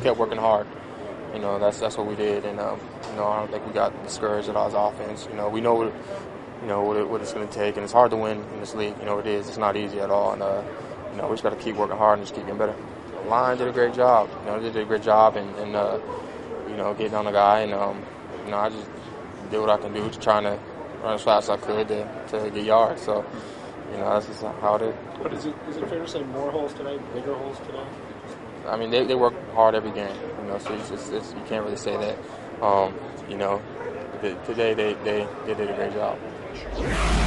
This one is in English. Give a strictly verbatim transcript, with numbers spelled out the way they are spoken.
kept working hard. You know, that's that's what we did, and um, you know, I don't think we got discouraged at all as offense. You know, we know what you know what, it, what it's going to take, and it's hard to win in this league. You know, it is. It's not easy at all, and uh, you know, we just got to keep working hard and just keep getting better. The line did a great job. You know, they did a great job, and, and uh, you know, getting on the guy, and um, you know, I just did what I can do to trying to run as fast as I could to, to get yards. So, you know, that's just how it is. But is it is it fair to say more holes today, bigger holes today? I mean, they, they work hard every game, you know, so it's just, it's, you can't really say that. Um, you know, today they, they, they did a great job.